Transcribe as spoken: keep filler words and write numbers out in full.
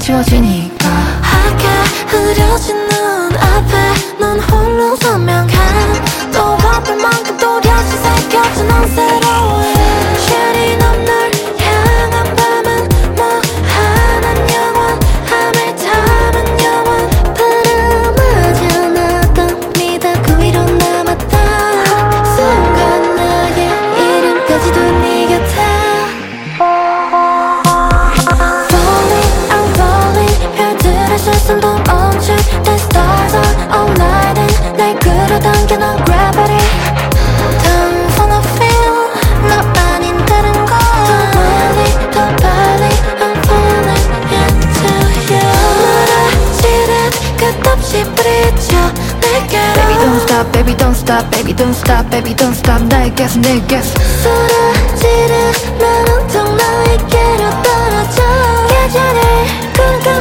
지워지니까 하얗게 흐려진 눈 앞에 넌 홀로 선명해 또 바쁠 만큼 또다시 새겨진 넌 새로워 Shady 넌 널 향한 밤은 뭐하는 영원 함을 담은 영원 바람하지 않았던 미다 그 위로 남았다 순간 나의 이름까지도 네 곁에 Falling, I'm falling 별들의 실선도 멈출 The stars are all lighting 날 끌어당겨 넌 gravity Don't wanna feel 너 아닌 다른 걸 더 멀리 더 빨리 I'm falling into you 무너지듯 끝없이 부딪혀 내게로 Baby don't stop, baby don't stop, baby don't stop, baby don't stop 나에게서 내게서 쏟아지는 난 온통 너에게로 떨어져 계절을 꿈꿔